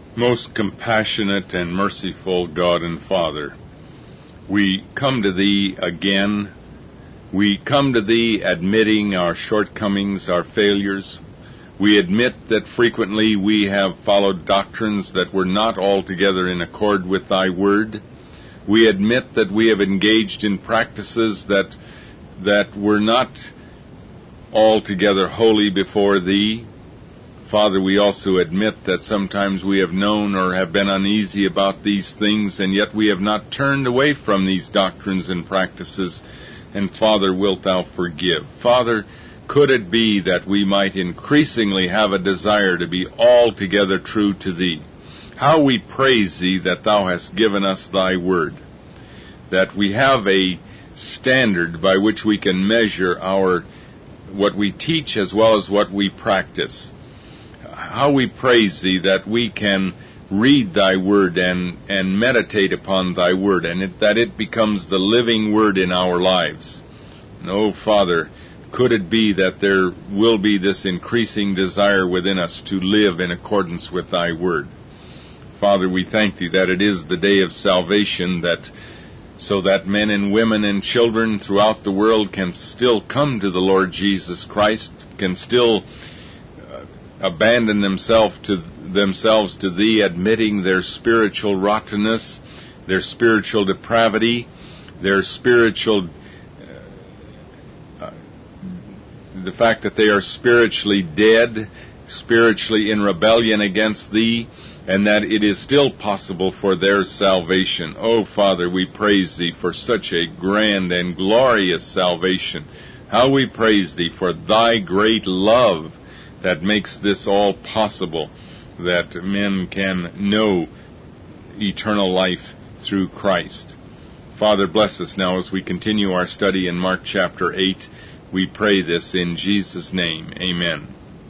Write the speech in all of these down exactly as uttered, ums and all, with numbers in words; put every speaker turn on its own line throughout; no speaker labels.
Most compassionate and merciful God and Father, we come to Thee again. We come to Thee admitting our shortcomings, our failures. We admit that frequently we have followed doctrines that were not altogether in accord with Thy Word. We admit that we have engaged in practices that that were not altogether holy before Thee. Father, we also admit that sometimes we have known or have been uneasy about these things, and yet we have not turned away from these doctrines and practices. And Father, wilt Thou forgive? Father, could it be that we might increasingly have a desire to be altogether true to Thee? How we praise Thee that Thou hast given us Thy Word, that we have a standard by which we can measure our what we teach as well as what we practice. How we praise Thee that we can read Thy Word and, and meditate upon Thy Word, and it, that it becomes the living Word in our lives. And, oh, Father, could it be that there will be this increasing desire within us to live in accordance with Thy Word? Father, we thank Thee that it is the day of salvation, that so that men and women and children throughout the world can still come to the Lord Jesus Christ, can still abandon themselves to themselves to Thee, admitting their spiritual rottenness, their spiritual depravity, their spiritual uh, uh, the fact that they are spiritually dead, spiritually in rebellion against Thee, and that it is still possible for their salvation. Oh, Father, we praise Thee for such a grand and glorious salvation. How we praise Thee for Thy great love that makes this all possible, that men can know eternal life through Christ. Father, bless us now as we continue our study in Mark chapter eight. We pray this in Jesus' name. Amen.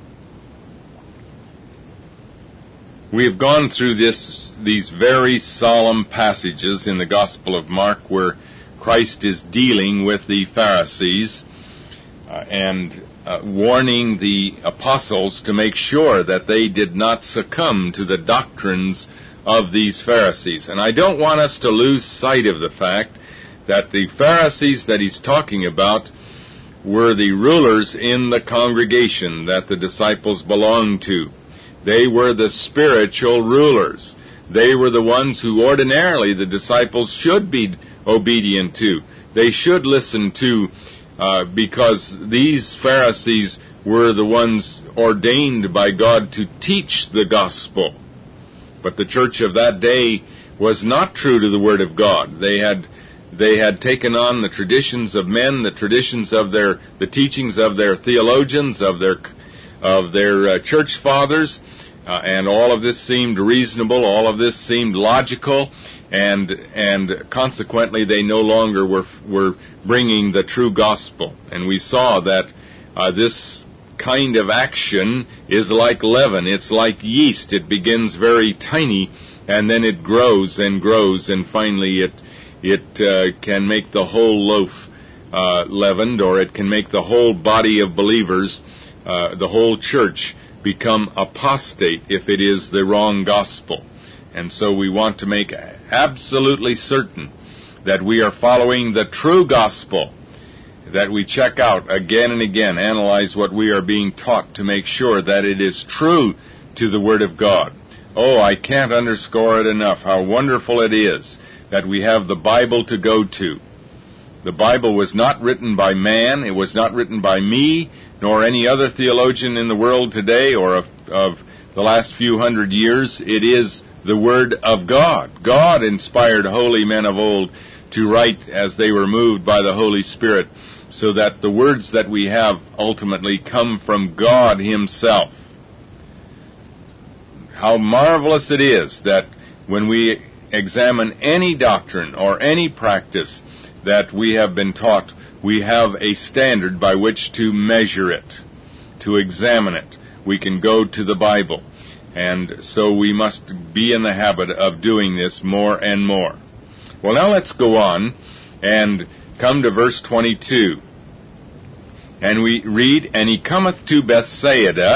We have gone through this, these very solemn passages in the Gospel of Mark where Christ is dealing with the Pharisees uh, and Uh, warning the apostles to make sure that they did not succumb to the doctrines of these Pharisees. And I don't want us to lose sight of the fact that the Pharisees that he's talking about were the rulers in the congregation that the disciples belonged to. They were the spiritual rulers. They were the ones who ordinarily the disciples should be obedient to. They should listen to Uh, because these Pharisees were the ones ordained by God to teach the gospel. But the church of that day was not true to the Word of God. They had they had taken on the traditions of men, the traditions of their the teachings of their theologians, of their of their uh, church fathers, uh, and all of this seemed reasonable. All of this seemed logical. And and consequently, they no longer were were bringing the true gospel. And we saw that uh, this kind of action is like leaven. It's like yeast. It begins very tiny, and then it grows and grows, and finally it it uh, can make the whole loaf uh, leavened, or it can make the whole body of believers, uh, the whole church, become apostate if it is the wrong gospel. And so we want to make absolutely certain that we are following the true gospel, that we check out again and again, analyze what we are being taught to make sure that it is true to the Word of God. Oh, I can't underscore it enough how wonderful it is that we have the Bible to go to. The Bible was not written by man, it was not written by me, nor any other theologian in the world today or of, of the last few hundred years. It is the Word of God. God inspired holy men of old to write as they were moved by the Holy Spirit, so that the words that we have ultimately come from God Himself. How marvelous it is that when we examine any doctrine or any practice that we have been taught, we have a standard by which to measure it, to examine it. We can go to the Bible. And so we must be in the habit of doing this more and more. Well, now let's go on and come to verse twenty-two. And we read, And he cometh to Bethsaida,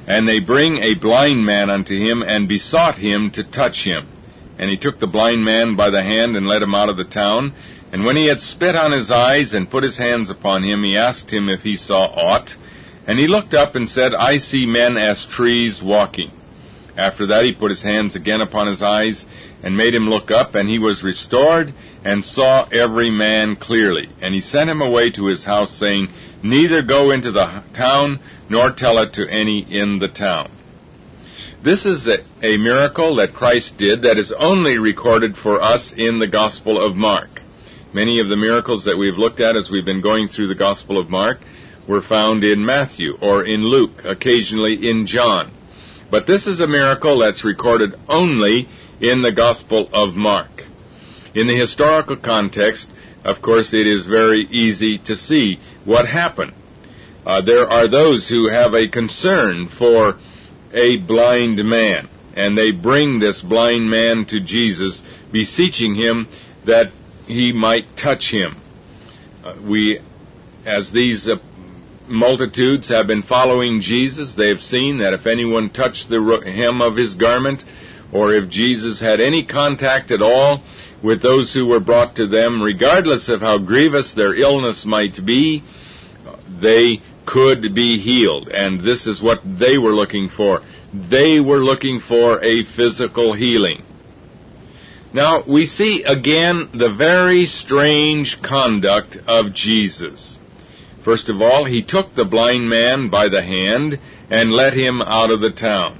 And they bring a blind man unto him, and besought him to touch him. And he took the blind man by the hand, and led him out of the town. And when he had spit on his eyes, and put his hands upon him, he asked him if he saw aught. And he looked up and said, I see men as trees walking. After that he put his hands again upon his eyes, and made him look up, and he was restored, and saw every man clearly. And he sent him away to his house, saying, Neither go into the town, nor tell it to any in the town. This is a, a miracle that Christ did that is only recorded for us in the Gospel of Mark. Many of the miracles that we've looked at as we've been going through the Gospel of Mark were found in Matthew or in Luke, occasionally in John. But this is a miracle that's recorded only in the Gospel of Mark. In the historical context, of course, it is very easy to see what happened. Uh, there are those who have a concern for a blind man, and they bring this blind man to Jesus, beseeching him that he might touch him. Uh, we, as these uh, multitudes have been following Jesus, they have seen that if anyone touched the hem of his garment, or if Jesus had any contact at all with those who were brought to them, regardless of how grievous their illness might be, they could be healed. And this is what they were looking for. They were looking for a physical healing. Now, we see again the very strange conduct of Jesus. First of all, he took the blind man by the hand and led him out of the town.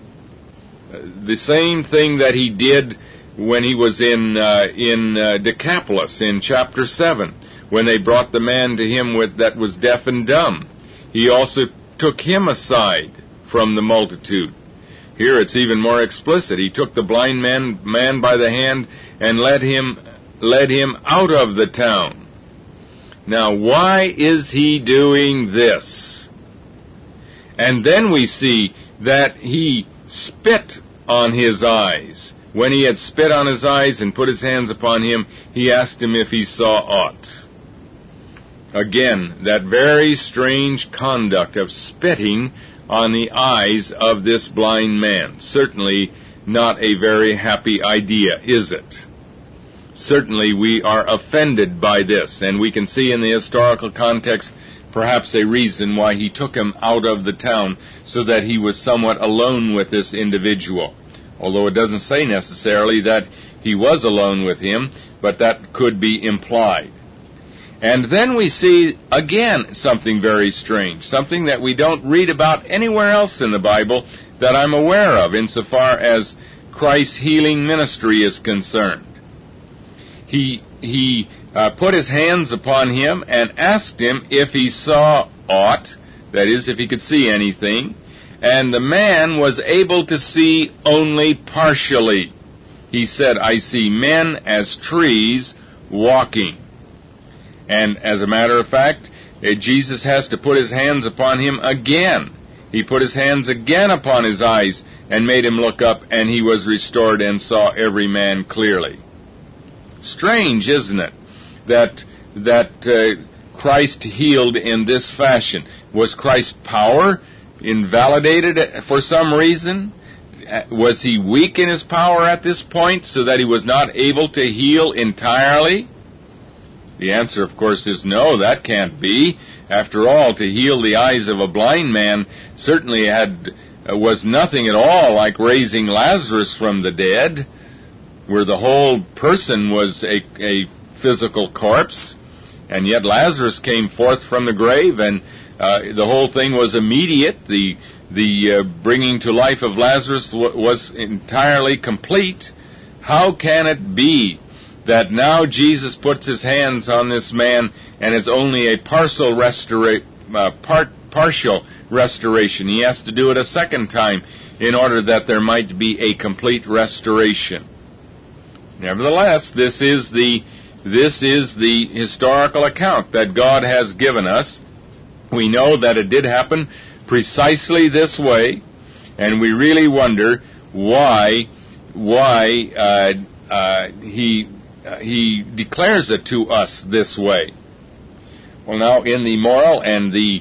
The same thing that he did when he was in uh, in uh, Decapolis in chapter seven, when they brought the man to him with that was deaf and dumb. He also took him aside from the multitude. Here it's even more explicit. He took the blind man man by the hand and led him led him out of the town. Now, why is he doing this? And then we see that he spit on his eyes. When he had spit on his eyes and put his hands upon him, he asked him if he saw aught. Again, that very strange conduct of spitting on the eyes of this blind man. Certainly not a very happy idea, is it? Certainly we are offended by this, and we can see in the historical context perhaps a reason why he took him out of the town, so that he was somewhat alone with this individual. Although it doesn't say necessarily that he was alone with him, but that could be implied. And then we see, again, something very strange, something that we don't read about anywhere else in the Bible that I'm aware of, insofar as Christ's healing ministry is concerned. He, he uh, put his hands upon him and asked him if he saw aught, that is, if he could see anything, and the man was able to see only partially. He said, I see men as trees walking. And as a matter of fact, Jesus has to put his hands upon him again. He put his hands again upon his eyes and made him look up, and he was restored and saw every man clearly. Strange, isn't it, that that uh, Christ healed in this fashion? Was Christ's power invalidated for some reason? Was he weak in his power at this point so that he was not able to heal entirely? The answer, of course, is no, that can't be. After all, to heal the eyes of a blind man certainly had uh, was nothing at all like raising Lazarus from the dead, where the whole person was a, a physical corpse, and yet Lazarus came forth from the grave, and uh, the whole thing was immediate. The the uh, bringing to life of Lazarus w- was entirely complete. How can it be that now Jesus puts his hands on this man, and it's only a partial restora- uh, part, partial restoration? He has to do it a second time in order that there might be a complete restoration. Nevertheless, this is the this is the historical account that God has given us. We know that it did happen precisely this way, and we really wonder why why uh, uh, he uh, he declares it to us this way. Well, now in the moral and the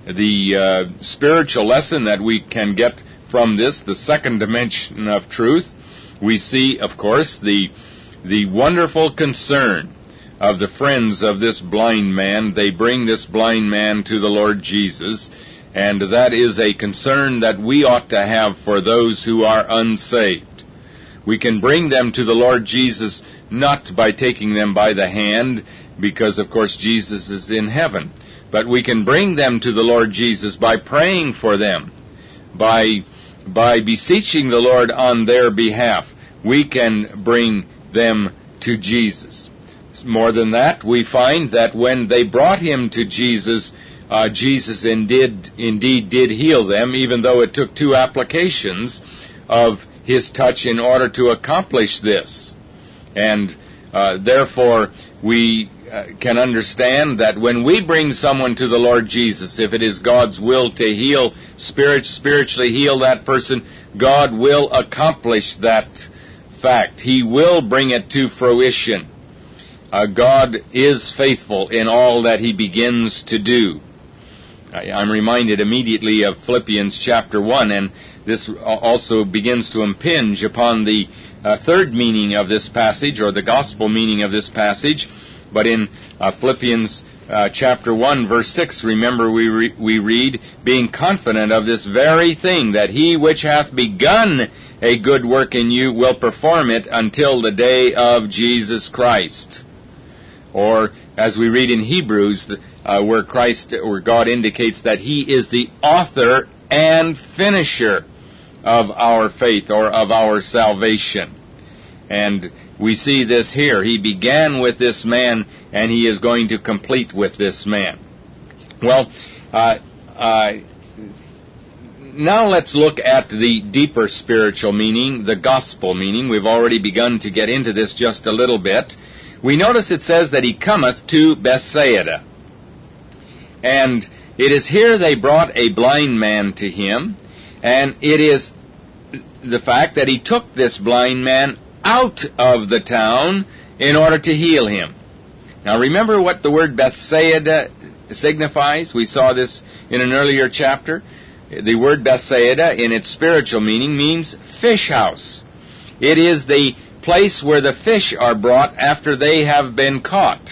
the uh, spiritual lesson that we can get from this, the second dimension of truth, we see, of course, the the wonderful concern of the friends of this blind man. They bring this blind man to the Lord Jesus, and that is a concern that we ought to have for those who are unsaved. We can bring them to the Lord Jesus not by taking them by the hand, because, of course, Jesus is in heaven. But we can bring them to the Lord Jesus by praying for them, by by beseeching the Lord on their behalf. We can bring them to Jesus. More than that, we find that when they brought him to Jesus, uh, Jesus indeed, indeed did heal them, even though it took two applications of his touch in order to accomplish this. And uh, therefore, we uh, can understand that when we bring someone to the Lord Jesus, if it is God's will to heal, spirit, spiritually heal that person, God will accomplish that fact. He will bring it to fruition. Uh, God is faithful in all that he begins to do. I, I'm reminded immediately of Philippians chapter one, and this also begins to impinge upon the uh, third meaning of this passage, or the gospel meaning of this passage. But in uh, Philippians uh, chapter one, verse six, remember we re- we read, being confident of this very thing, that he which hath begun a good work in you will perform it until the day of Jesus Christ. Or, as we read in Hebrews, uh, where Christ, or God indicates that he is the author and finisher of our faith, or of our salvation. And we see this here. He began with this man, and he is going to complete with this man. Well, uh, uh, now let's look at the deeper spiritual meaning, the gospel meaning. We've already begun to get into this just a little bit. We notice it says that he cometh to Bethsaida. And it is here they brought a blind man to him, and it is the fact that he took this blind man out of the town in order to heal him. Now remember what the word Bethsaida signifies? We saw this in an earlier chapter. The word Bethsaida, in its spiritual meaning, means fish house. It is the place where the fish are brought after they have been caught.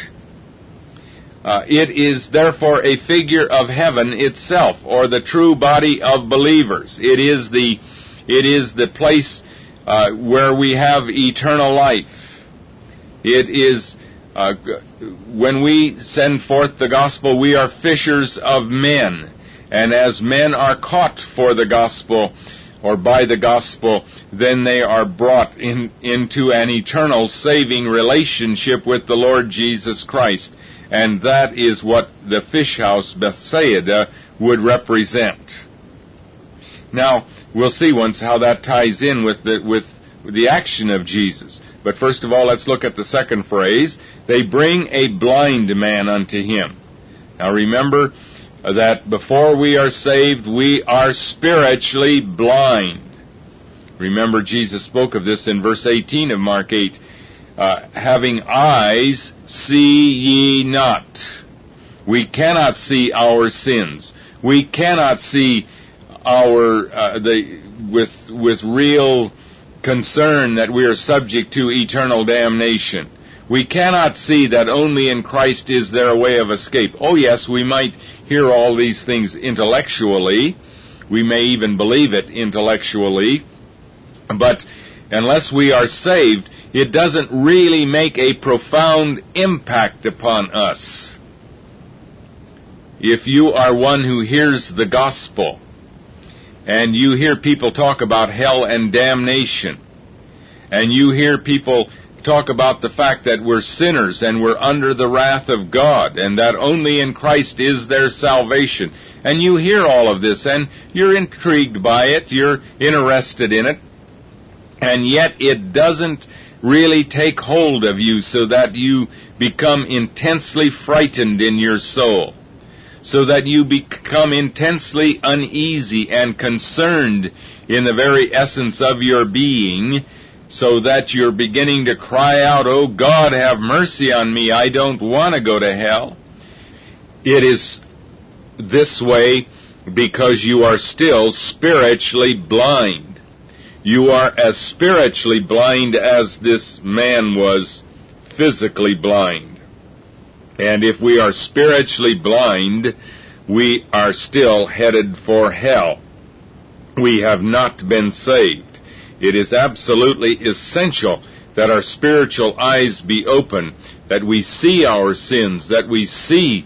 Uh, it is therefore a figure of heaven itself, or the true body of believers. It is the it is the place uh, where we have eternal life. It is uh, when we send forth the gospel, we are fishers of men, and as men are caught for the gospel, or by the gospel, then they are brought in, into an eternal saving relationship with the Lord Jesus Christ. And that is what the fish house Bethsaida would represent. Now, we'll see once how that ties in with the, with the action of Jesus. But first of all, let's look at the second phrase. They bring a blind man unto him. Now remember that before we are saved, we are spiritually blind. Remember, Jesus spoke of this in verse eighteen of Mark eight. Uh, having eyes, see ye not. We cannot see our sins. We cannot see our uh, the with with real concern that we are subject to eternal damnation. We cannot see that only in Christ is there a way of escape. Oh yes, we might hear all these things intellectually. We may even believe it intellectually. But unless we are saved, it doesn't really make a profound impact upon us. If you are one who hears the gospel, and you hear people talk about hell and damnation, and you hear people talk about the fact that we're sinners and we're under the wrath of God, and that only in Christ is there salvation, and you hear all of this, and you're intrigued by it, you're interested in it, and yet it doesn't really take hold of you so that you become intensely frightened in your soul, so that you become intensely uneasy and concerned in the very essence of your being, so that you're beginning to cry out, "Oh God, have mercy on me, I don't want to go to hell." It is this way because you are still spiritually blind. You are as spiritually blind as this man was physically blind. And if we are spiritually blind, we are still headed for hell. We have not been saved. It is absolutely essential that our spiritual eyes be open, that we see our sins, that we see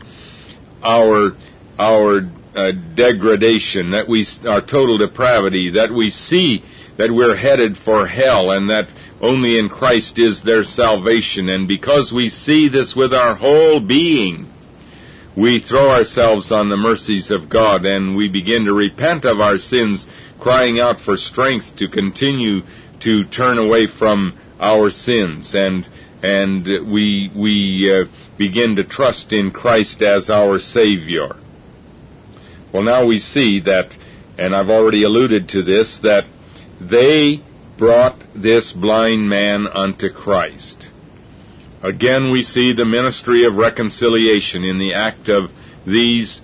our our uh, degradation, that we our total depravity, that we see that we're headed for hell, and that only in Christ is there salvation. And because we see this with our whole being, we throw ourselves on the mercies of God, and we begin to repent of our sins, crying out for strength to continue to turn away from our sins, and and we we uh, begin to trust in Christ as our Savior. Well, now we see that, and I've already alluded to this, that they brought this blind man unto Christ. Again, we see the ministry of reconciliation in the act of these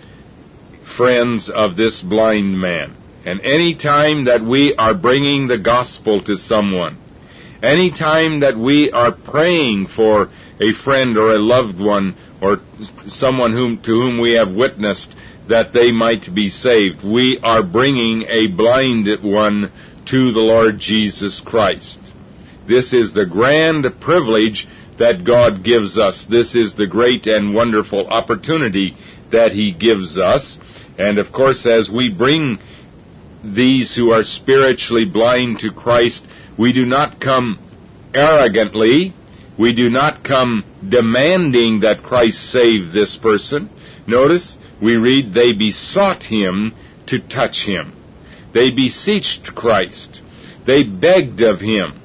friends of this blind man. And any time that we are bringing the gospel to someone, any time that we are praying for a friend or a loved one or someone whom, to whom we have witnessed that they might be saved, we are bringing a blind one to the Lord Jesus Christ. This is the grand privilege that God gives us. This is the great and wonderful opportunity that He gives us. And of course, as we bring these who are spiritually blind to Christ, we do not come arrogantly. We do not come demanding that Christ save this person. Notice, we read, they besought Him to touch him. They beseeched Christ. They begged of Him.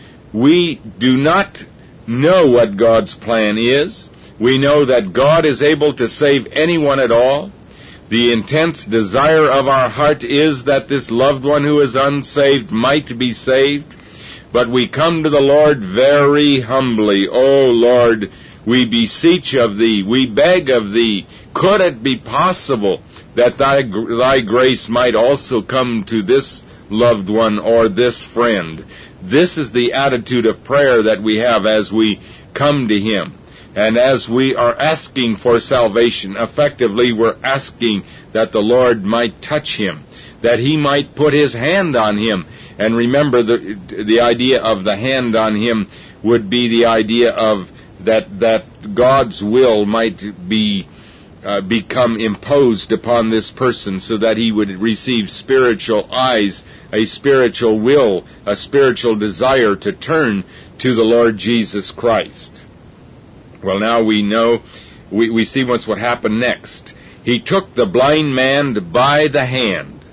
We do not know what God's plan is. We know that God is able to save anyone at all. The intense desire of our heart is that this loved one who is unsaved might be saved. But we come to the Lord very humbly. O Lord, we beseech of Thee, we beg of Thee, could it be possible that Thy, Thy grace might also come to this loved one or this friend? This is the attitude of prayer that we have as we come to Him. And as we are asking for salvation, effectively we're asking that the Lord might touch him, that He might put His hand on him. And remember, the the idea of the hand on him would be the idea of that that God's will might be uh, become imposed upon this person, so that he would receive spiritual eyes, a spiritual will, a spiritual desire to turn to the Lord Jesus Christ. Well, now we know, we, we see what's what happened next. He took the blind man by the hand.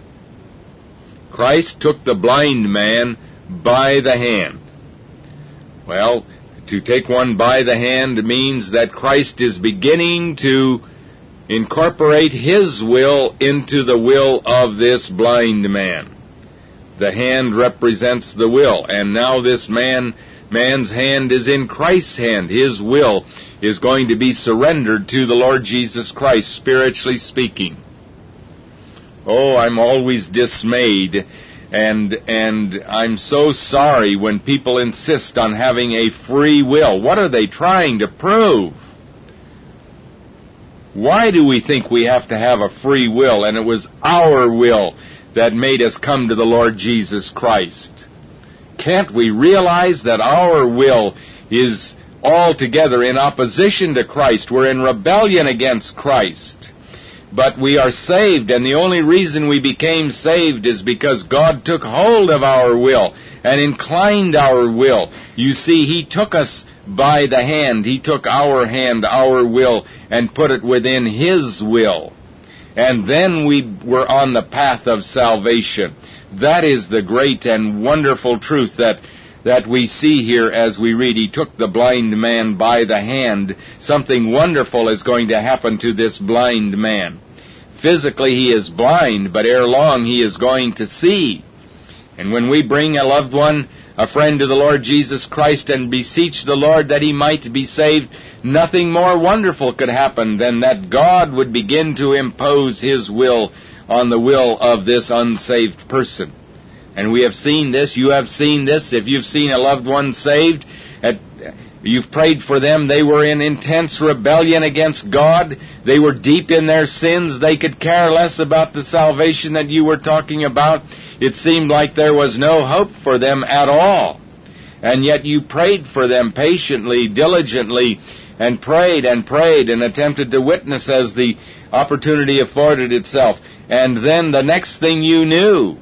Christ took the blind man by the hand. Well, to take one by the hand means that Christ is beginning to incorporate His will into the will of this blind man. The hand represents the will, and now this man man's hand is in Christ's hand. His will is going to be surrendered to the Lord Jesus Christ, spiritually speaking. Oh, I'm always dismayed, and and I'm so sorry when people insist on having a free will. What are they trying to prove? Why do we think we have to have a free will, and it was our will that made us come to the Lord Jesus Christ? Can't we realize that our will is altogether in opposition to Christ? We're in rebellion against Christ. But we are saved, and the only reason we became saved is because God took hold of our will and inclined our will. You see, He took us by the hand. He took our hand, our will, and put it within His will. And then we were on the path of salvation. That is the great and wonderful truth that that we see here as we read. He took the blind man by the hand. Something wonderful is going to happen to this blind man. Physically he is blind, but ere long he is going to see. And when we bring a loved one a friend to the Lord Jesus Christ, and beseech the Lord that he might be saved, nothing more wonderful could happen than that God would begin to impose his will on the will of this unsaved person. And we have seen this, you have seen this. If you've seen a loved one saved, at, you've prayed for them, they were in intense rebellion against God, they were deep in their sins, they could care less about the salvation that you were talking about. It seemed like there was no hope for them at all. And yet you prayed for them patiently, diligently, and prayed and prayed and attempted to witness as the opportunity afforded itself. And then the next thing you knew,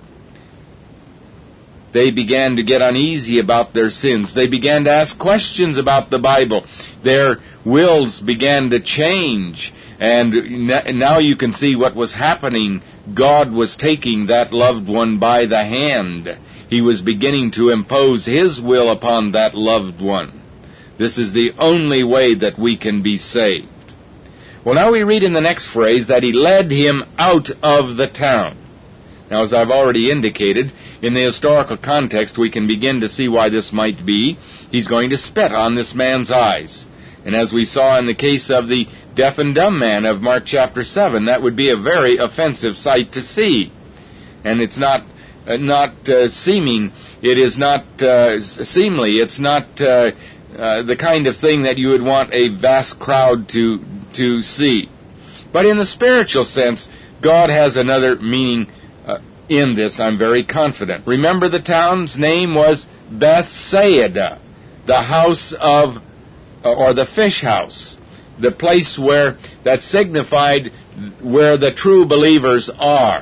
they began to get uneasy about their sins. They began to ask questions about the Bible. Their wills began to change. And now you can see what was happening. God was taking that loved one by the hand. He was beginning to impose his will upon that loved one. This is the only way that we can be saved. Well, now we read in the next phrase that he led him out of the town. Now, as I've already indicated, in the historical context, we can begin to see why this might be. He's going to spit on this man's eyes. And as we saw in the case of the deaf and dumb man of Mark chapter seven, that would be a very offensive sight to see. And it's not uh, not uh, seeming, it is not uh, seemly, it's not uh, uh, the kind of thing that you would want a vast crowd to, to see. But in the spiritual sense, God has another meaning in this, I'm very confident. Remember, the town's name was Bethsaida, the house of, or the fish house, the place where, that signified where the true believers are.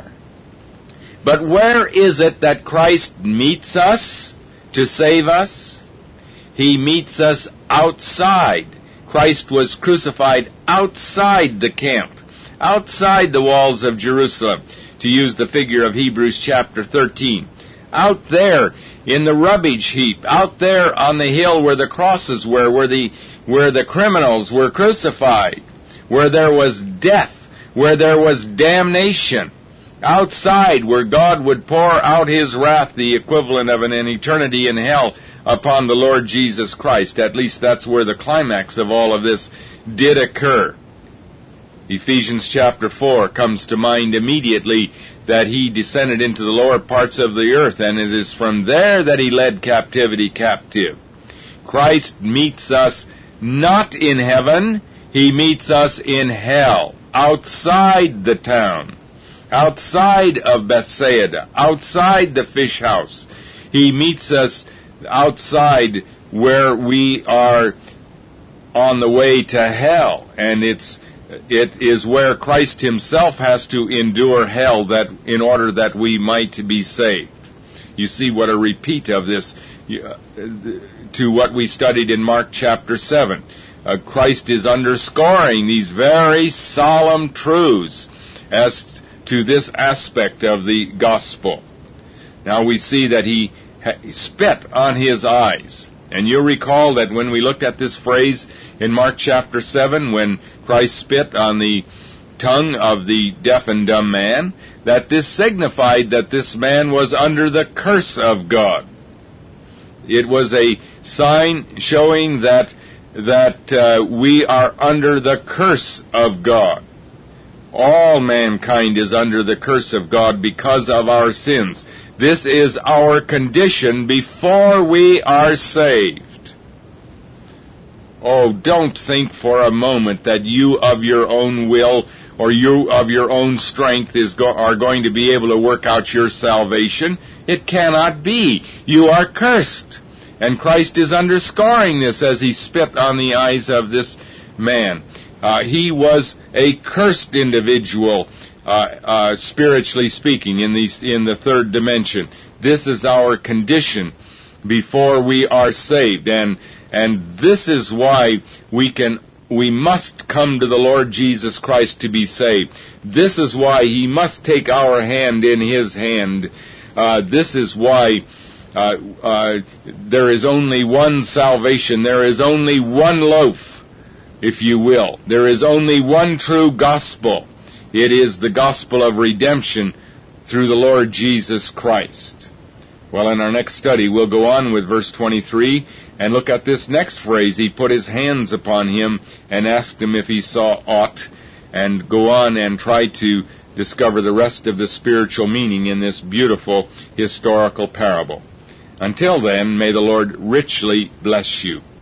But where is it that Christ meets us to save us? He meets us outside. Christ was crucified outside the camp, outside the walls of Jerusalem, to use the figure of Hebrews chapter thirteen. Out there in the rubbish heap, out there on the hill where the crosses were, where the, where the criminals were crucified, where there was death, where there was damnation, outside where God would pour out his wrath, the equivalent of an, an eternity in hell, upon the Lord Jesus Christ. At least that's where the climax of all of this did occur. Ephesians chapter four comes to mind immediately, that he descended into the lower parts of the earth, and it is from there that he led captivity captive. Christ meets us not in heaven, he meets us in hell, outside the town, outside of Bethsaida, outside the fish house. He meets us outside where we are on the way to hell, and it's It is where Christ himself has to endure hell that in order that we might be saved. You see what a repeat of this uh, to what we studied in Mark chapter seven. Uh, Christ is underscoring these very solemn truths as to this aspect of the gospel. Now we see that he ha- spit on his eyes. And you'll recall that when we looked at this phrase in Mark chapter seven, when Christ spit on the tongue of the deaf and dumb man, that this signified that this man was under the curse of God. It was a sign showing that that uh, we are under the curse of God. All mankind is under the curse of God because of our sins. This is our condition before we are saved. Oh, don't think for a moment that you of your own will or you of your own strength is go- are going to be able to work out your salvation. It cannot be. You are cursed. And Christ is underscoring this as he spit on the eyes of this man. Uh, he was a cursed individual, uh, uh, spiritually speaking, in the, in the third dimension. This is our condition before we are saved. And And this is why we can, we must come to the Lord Jesus Christ to be saved. This is why he must take our hand in his hand. Uh, this is why uh, uh, there is only one salvation. There is only one loaf, if you will. There is only one true gospel. It is the gospel of redemption through the Lord Jesus Christ. Well, in our next study, we'll go on with verse twenty-three and look at this next phrase. He put his hands upon him and asked him if he saw aught, and go on and try to discover the rest of the spiritual meaning in this beautiful historical parable. Until then, may the Lord richly bless you.